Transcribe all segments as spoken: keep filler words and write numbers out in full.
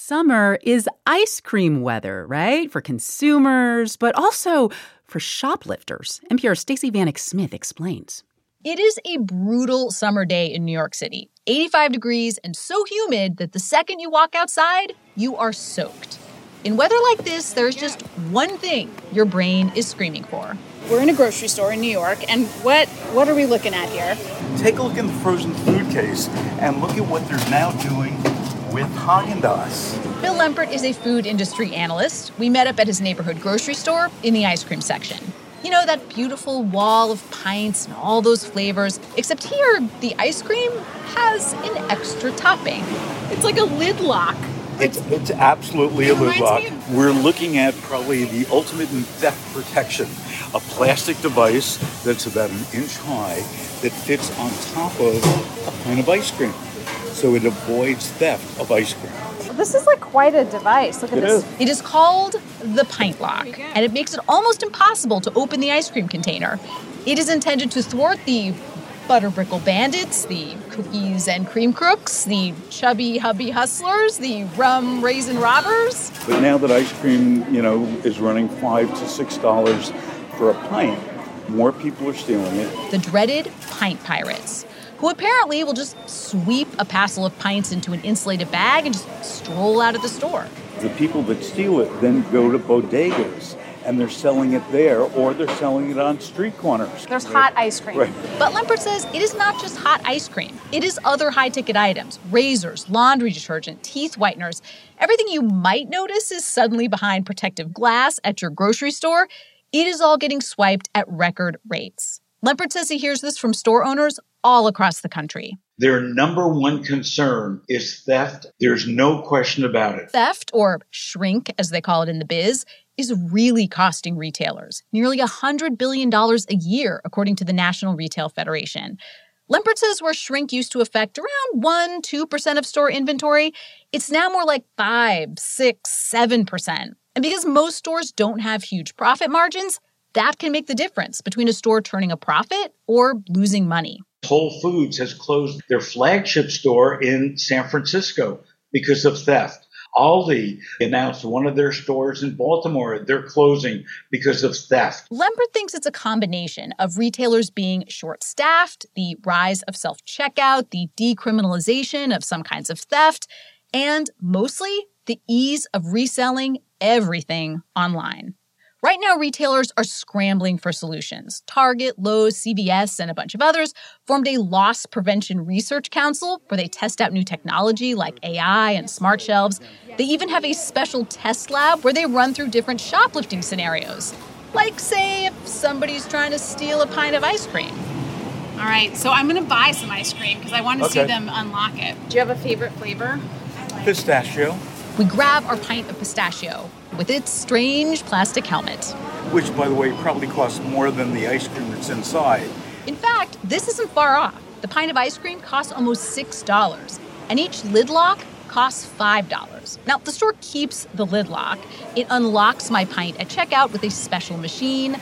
summer is ice cream weather, right? For consumers, but also for shoplifters. N P R's Stacey Vanek Smith explains. It is a brutal summer day in New York City. eighty-five degrees and so humid that the second you walk outside, you are soaked. In weather like this, there's just one thing your brain is screaming for. We're in a grocery store in New York, and what what are we looking at here? Take a look in the frozen food case and look at what they're now doing with Häagen-Dazs. Bill Lempert is a food industry analyst. We met up at his neighborhood grocery store in the ice cream section. You know, that beautiful wall of pints and all those flavors, except here, the ice cream has an extra topping. It's like a lid lock. It's, it's absolutely a lid lock. Of- We're looking at probably the ultimate in theft protection. A plastic device that's about an inch high that fits on top of a pint of ice cream. So it avoids theft of ice cream. This is like quite a device. Look at It this. is. It is called the Pint Lock, and it makes it almost impossible to open the ice cream container. It is intended to thwart the Butterbrickle Bandits, the cookies and cream crooks, the chubby hubby hustlers, the rum raisin robbers. But now that ice cream, you know, is running five to six dollars for a pint, more people are stealing it. The dreaded pint pirates, who apparently will just sweep a passel of pints into an insulated bag and just stroll out of the store. The people that steal it then go to bodegas, and they're selling it there, or they're selling it on street corners. There's hot ice cream. Right. But Lempert says it is not just hot ice cream. It is other high-ticket items, razors, laundry detergent, teeth whiteners. Everything you might notice is suddenly behind protective glass at your grocery store. It is all getting swiped at record rates. Lempert says he hears this from store owners all across the country. Their number one concern is theft. There's no question about it. Theft, or shrink as they call it in the biz, is really costing retailers nearly one hundred billion dollars a year, according to the National Retail Federation. Lempert says where shrink used to affect around one to two percent of store inventory, it's now more like five, six, seven percent. And because most stores don't have huge profit margins, that can make the difference between a store turning a profit or losing money. Whole Foods has closed their flagship store in San Francisco because of theft. Aldi announced one of their stores in Baltimore, they're closing because of theft. Lempert thinks it's a combination of retailers being short-staffed, the rise of self-checkout, the decriminalization of some kinds of theft, and mostly the ease of reselling everything online. Right now, retailers are scrambling for solutions. Target, Lowe's, C V S, and a bunch of others formed a loss prevention research council where they test out new technology like A I and smart shelves. They even have a special test lab where they run through different shoplifting scenarios. Like, say, if somebody's trying to steal a pint of ice cream. All right, so I'm going to buy some ice cream because I want to Okay. see them unlock it. Do you have a favorite flavor? Pistachio, We grab our pint of pistachio with its strange plastic helmet. which, by the way, probably costs more than the ice cream that's inside. In fact, this isn't far off. The pint of ice cream costs almost six dollars, and each lid lock costs five dollars. Now, the store keeps the lid lock. It unlocks my pint at checkout with a special machine.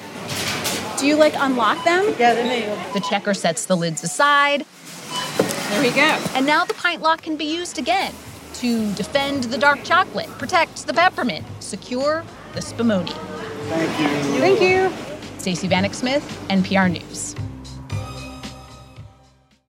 Do you, like, unlock them? Yeah, they do. The checker sets the lids aside, There we go. and now the pint lock can be used again to defend the dark chocolate, protect the peppermint, secure the spumoni. Thank you. Thank you. Stacey Vanek Smith, N P R News.